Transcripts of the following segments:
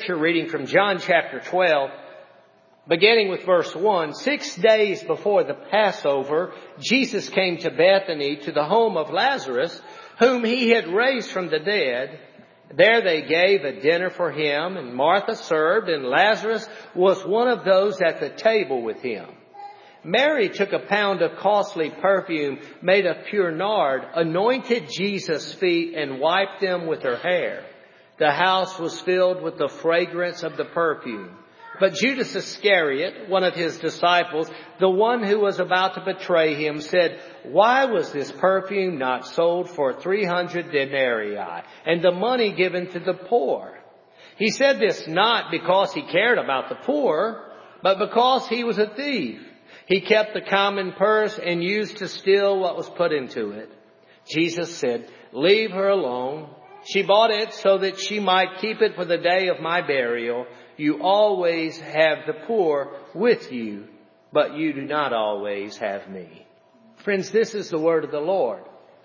Scripture reading from John chapter 12, beginning with verse 1. 6 days before the Passover, Jesus came to Bethany, to the home of Lazarus, whom he had raised from the dead. There they gave a dinner for him, and Martha served, and Lazarus was one of those at the table with him. Mary took a pound of costly perfume made of pure nard, anointed Jesus' feet, and wiped them with her hair. The house was filled with the fragrance of the perfume. But Judas Iscariot, one of his disciples, the one who was about to betray him, said, "Why was this perfume not sold for 300 denarii and the money given to the poor?" He said this not because he cared about the poor, but because he was a thief. He kept the common purse and used to steal what was put into it. Jesus said, "Leave her alone. She bought it so that she might keep it for the day of my burial. You always have the poor with you, but you do not always have me." Friends, this is the word of the Lord.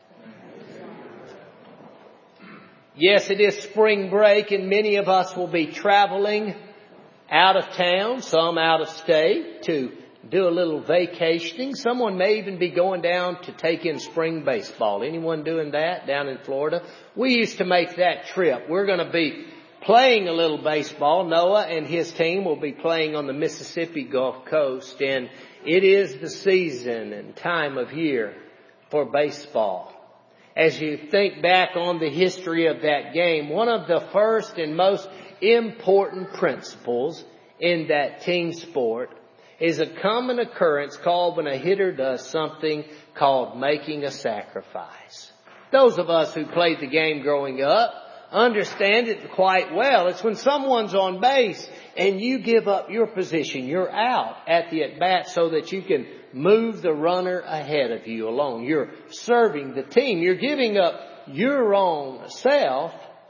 Yes, it is spring break, and many of us will be traveling out of town, some out of state, to do a little vacationing. Someone may even be going down to take in spring baseball. Anyone doing that down in Florida? We used to make that trip. We're going to be playing a little baseball. Noah and his team will be playing on the Mississippi Gulf Coast, and it is the season and time of year for baseball. As you think back on the history of that game, one of the first and most important principles in that team sport is a common occurrence called when a hitter does something called making a sacrifice. Those of us who played the game growing up understand it quite well. It's when someone's on base and you give up your position. You're out at the at-bat so that you can move the runner ahead of you alone. You're serving the team. You're giving up your own self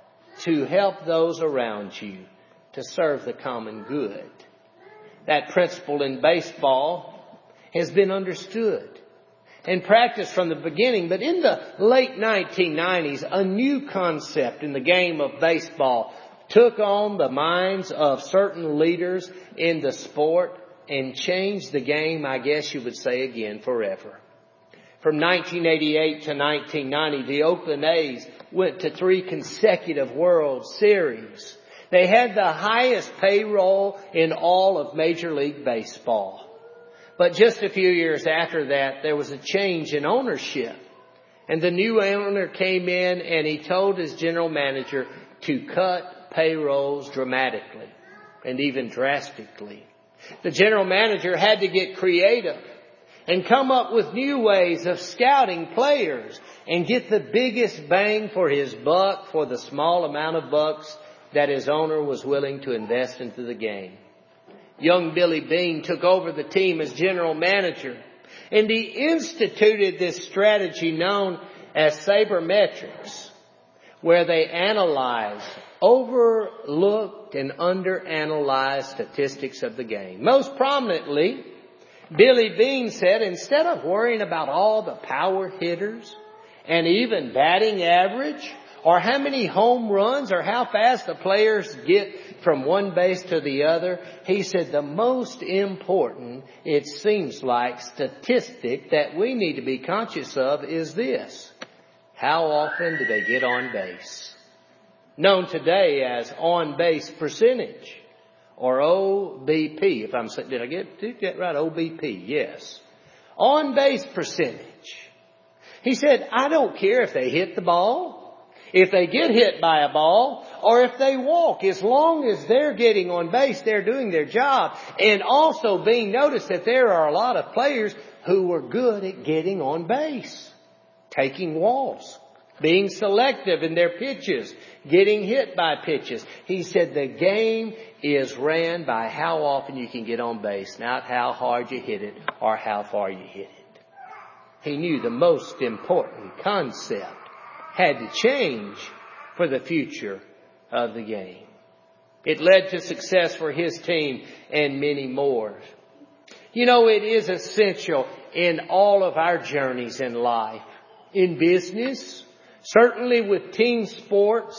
to help those around you, to serve the common good. That principle in baseball has been understood and practiced from the beginning. But in the late 1990s, a new concept in the game of baseball took on the minds of certain leaders in the sport and changed the game, I guess you would say again, forever. From 1988 to 1990, the Oakland A's went to 3 consecutive World Series. They had the highest payroll in all of Major League Baseball. But just a few years after that, there was a change in ownership. And the new owner came in and he told his general manager to cut payrolls dramatically and even drastically. The general manager had to get creative and come up with new ways of scouting players and get the biggest bang for his buck for the small amount of bucks that his owner was willing to invest into the game. Young Billy Beane took over the team as general manager, and he instituted this strategy known as sabermetrics, where they analyze overlooked and underanalyzed statistics of the game. Most prominently, Billy Beane said, instead of worrying about all the power hitters and even batting average, or how many home runs, or how fast the players get from one base to the other, he said the most important, it seems like, statistic that we need to be conscious of is this: how often do they get on base? Known today as on-base percentage, or OBP. Did I get that right? OBP, yes. On-base percentage. He said, I don't care if they hit the ball, if they get hit by a ball, or if they walk. As long as they're getting on base, they're doing their job. And also being noticed that there are a lot of players who were good at getting on base, taking walks, being selective in their pitches, getting hit by pitches. He said the game is ran by how often you can get on base, not how hard you hit it or how far you hit it. He knew the most important concept had to change for the future of the game. It led to success for his team and many more. You know, it is essential in all of our journeys in life, in business, certainly with team sports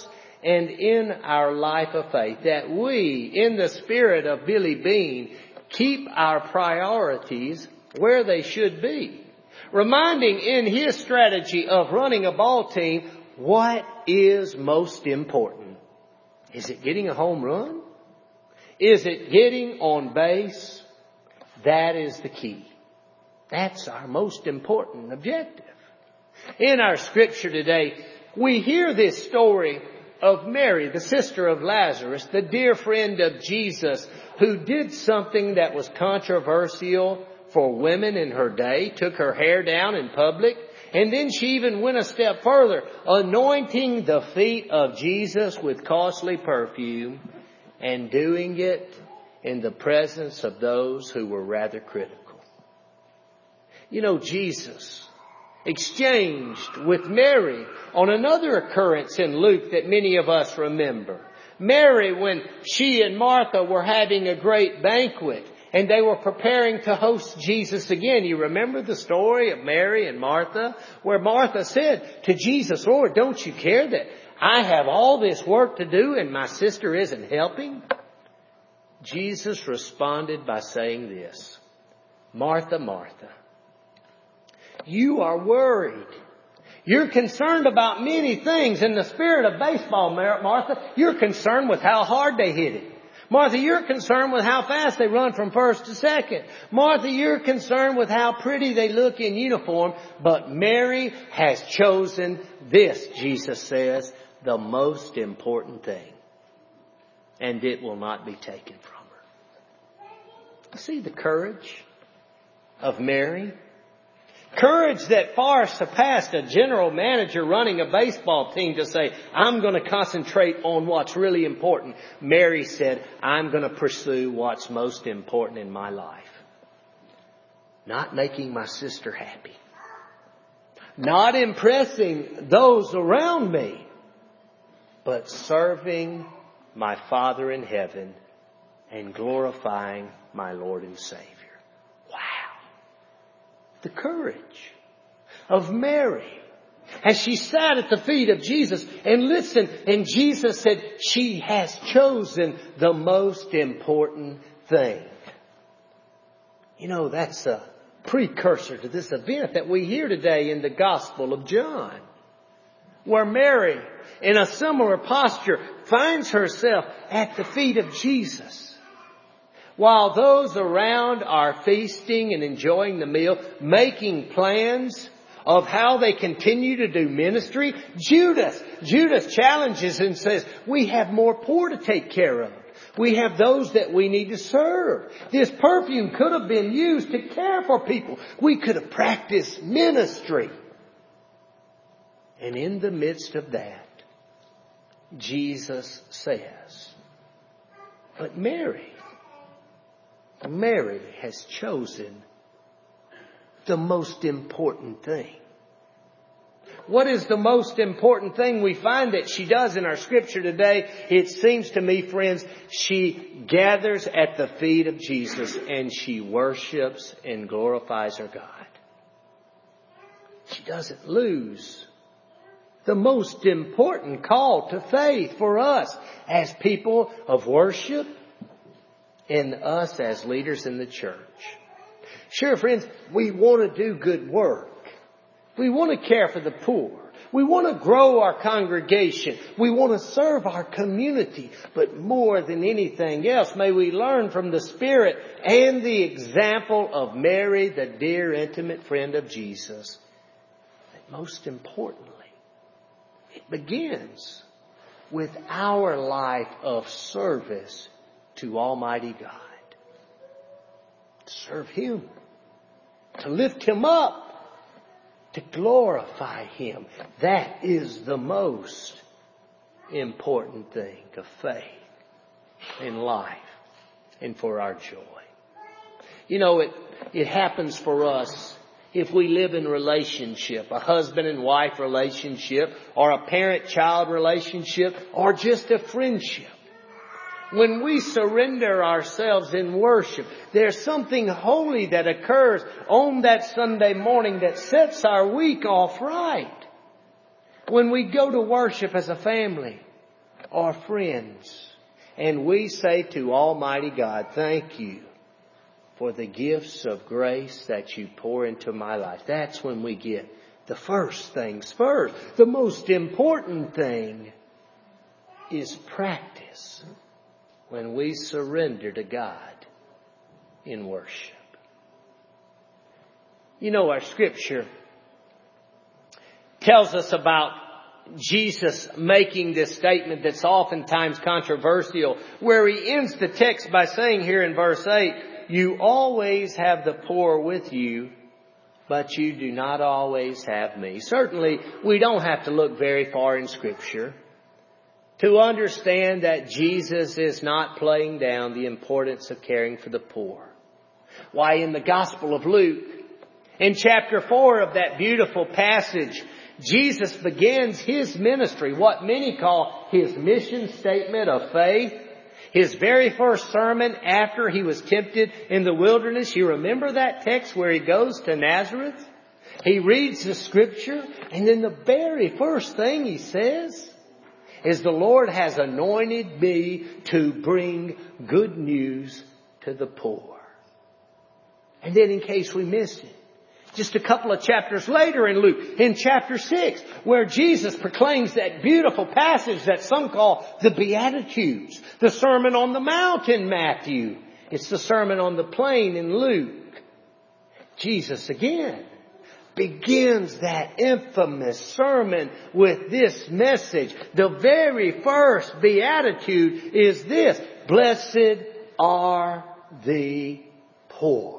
and in our life of faith, that we, in the spirit of Billy Beane, keep our priorities where they should be. Reminding in his strategy of running a ball team, what is most important? Is it getting a home run? Is it getting on base? That is the key. That's our most important objective. In our scripture today, we hear this story of Mary, the sister of Lazarus, the dear friend of Jesus, who did something that was controversial for women in her day, took her hair down in public, and then she even went a step further, anointing the feet of Jesus with costly perfume and doing it in the presence of those who were rather critical. You know, Jesus exchanged with Mary on another occurrence in Luke that many of us remember. Mary, when she and Martha were having a great banquet and they were preparing to host Jesus again. You remember the story of Mary and Martha, where Martha said to Jesus, Lord, don't you care that I have all this work to do and my sister isn't helping? Jesus responded by saying this, Martha, Martha, you are worried. You're concerned about many things. In the spirit of baseball, Martha, you're concerned with how hard they hit it. Martha, you're concerned with how fast they run from first to second. Martha, you're concerned with how pretty they look in uniform. But Mary has chosen this, Jesus says, the most important thing. And it will not be taken from her. See the courage of Mary? Courage that far surpassed a general manager running a baseball team to say, I'm going to concentrate on what's really important. Mary said, I'm going to pursue what's most important in my life. Not making my sister happy. Not impressing those around me. But serving my Father in heaven and glorifying my Lord and Savior. The courage of Mary as she sat at the feet of Jesus and listened. And Jesus said, she has chosen the most important thing. You know, that's a precursor to this event that we hear today in the Gospel of John, where Mary, in a similar posture, finds herself at the feet of Jesus. While those around are feasting and enjoying the meal, making plans of how they continue to do ministry, Judas challenges and says, we have more poor to take care of. We have those that we need to serve. This perfume could have been used to care for people. We could have practiced ministry. And in the midst of that, Jesus says, but Mary has chosen the most important thing. What is the most important thing we find that she does in our scripture today? It seems to me, friends, she gathers at the feet of Jesus and she worships and glorifies her God. She doesn't lose the most important call to faith for us as people of worship and us as leaders in the church. Sure, friends, we want to do good work. We want to care for the poor. We want to grow our congregation. We want to serve our community. But more than anything else, may we learn from the Spirit and the example of Mary, the dear intimate friend of Jesus, that most importantly, it begins with our life of service to Almighty God. To serve Him. To lift Him up. To glorify Him. That is the most important thing of faith in life and for our joy. You know, it happens for us if we live in relationship, a husband and wife relationship, or a parent-child relationship, or just a friendship. When we surrender ourselves in worship, there's something holy that occurs on that Sunday morning that sets our week off right. When we go to worship as a family, are friends. And we say to Almighty God, thank you for the gifts of grace that you pour into my life. That's when we get the first things first. The most important thing is practice when we surrender to God in worship. You know, our scripture tells us about Jesus making this statement that's oftentimes controversial, where he ends the text by saying here in verse 8, you always have the poor with you, but you do not always have me. Certainly, we don't have to look very far in Scripture to understand that Jesus is not playing down the importance of caring for the poor. Why, in the Gospel of Luke, in chapter 4 of that beautiful passage, Jesus begins his ministry, what many call his mission statement of faith. His very first sermon after he was tempted in the wilderness. You remember that text where he goes to Nazareth? He reads the scripture, and then the very first thing he says is, the Lord has anointed me to bring good news to the poor. And then, in case we missed it, just a couple of chapters later in Luke, in chapter 6, where Jesus proclaims that beautiful passage that some call the Beatitudes, the Sermon on the Mount in Matthew. It's the Sermon on the Plain in Luke. Jesus again begins that infamous sermon with this message. The very first Beatitude is this: blessed are the poor,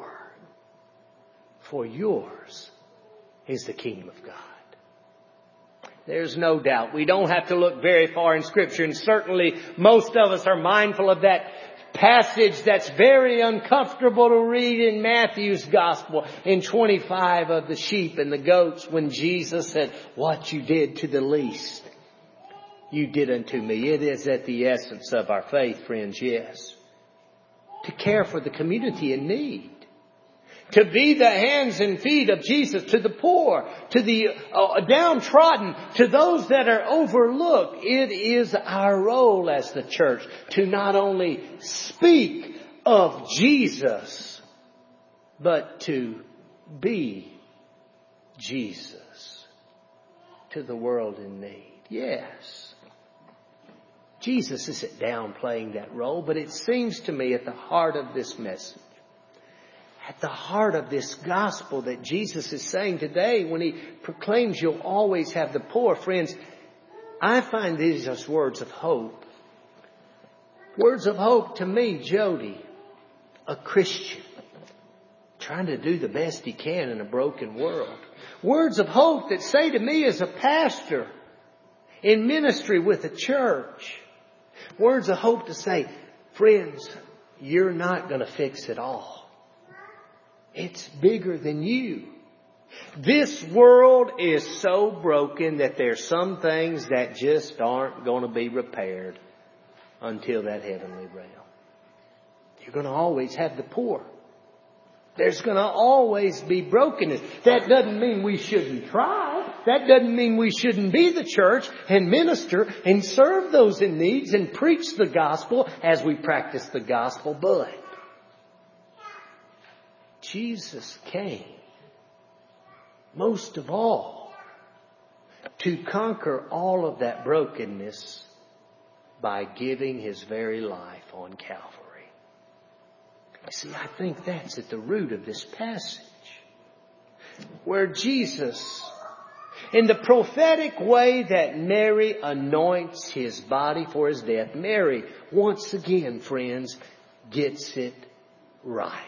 for yours is the kingdom of God. There's no doubt. We don't have to look very far in Scripture, and certainly most of us are mindful of that passage that's very uncomfortable to read in Matthew's Gospel in 25 of the sheep and the goats, when Jesus said, what you did to the least, you did unto me. It is at the essence of our faith, friends, yes. To care for the community in need. To be the hands and feet of Jesus to the poor, to the downtrodden, to those that are overlooked. It is our role as the church to not only speak of Jesus, but to be Jesus to the world in need. Yes. Jesus isn't downplaying that role, but it seems to me at the heart of this message, at the heart of this gospel that Jesus is saying today when he proclaims you'll always have the poor, friends, I find these as words of hope. Words of hope to me, Jody, a Christian, trying to do the best he can in a broken world. Words of hope that say to me as a pastor in ministry with a church. Words of hope to say, friends, you're not going to fix it all. It's bigger than you. This world is so broken that there's some things that just aren't going to be repaired until that heavenly realm. You're going to always have the poor. There's going to always be brokenness. That doesn't mean we shouldn't try. That doesn't mean we shouldn't be the church and minister and serve those in needs and preach the gospel as we practice the gospel. But Jesus came, most of all, to conquer all of that brokenness by giving his very life on Calvary. See, I think that's at the root of this passage, where Jesus, in the prophetic way that Mary anoints his body for his death, Mary, once again, friends, gets it right.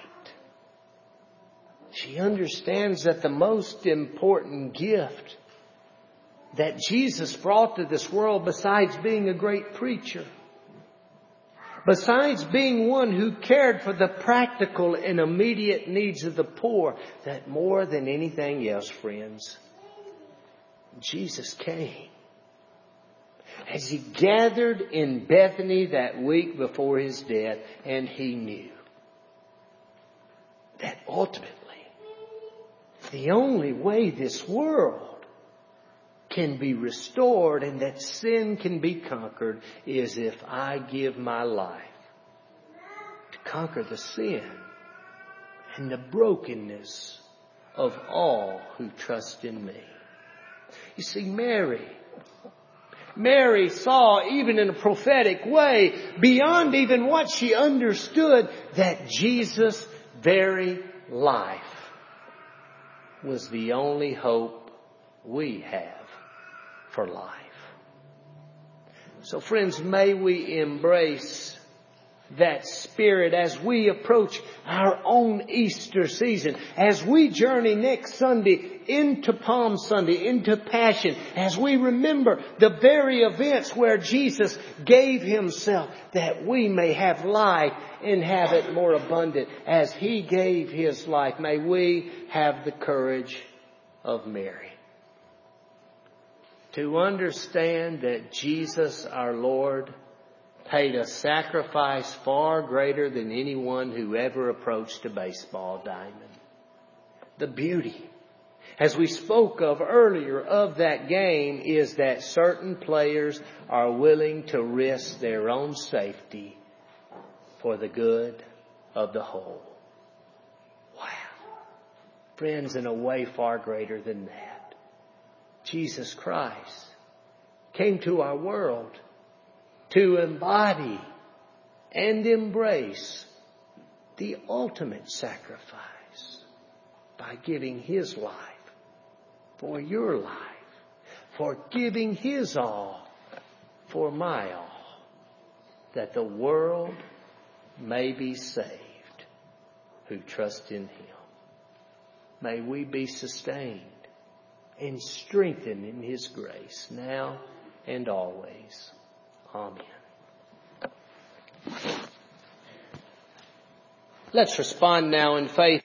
She understands that the most important gift that Jesus brought to this world, besides being a great preacher, besides being one who cared for the practical and immediate needs of the poor, that more than anything else, friends, Jesus came. As he gathered in Bethany that week before his death, and he knew that ultimately, the only way this world can be restored and that sin can be conquered is if I give my life to conquer the sin and the brokenness of all who trust in me. You see, Mary saw, even in a prophetic way, beyond even what she understood, that Jesus' very life was the only hope we have for life. So friends, may we embrace that spirit as we approach our own Easter season, as we journey next Sunday into Palm Sunday, into Passion, as we remember the very events where Jesus gave Himself that we may have life and have it more abundant. As He gave His life, may we have the courage of Mary to understand that Jesus our Lord paid a sacrifice far greater than anyone who ever approached a baseball diamond. The beauty, as we spoke of earlier, of that game is that certain players are willing to risk their own safety for the good of the whole. Wow. Friends, in a way far greater than that, Jesus Christ came to our world to embody and embrace the ultimate sacrifice by giving His life for your life, for giving His all for my all, that the world may be saved who trust in Him. May we be sustained and strengthened in His grace now and always. Amen. Let's respond now in faith.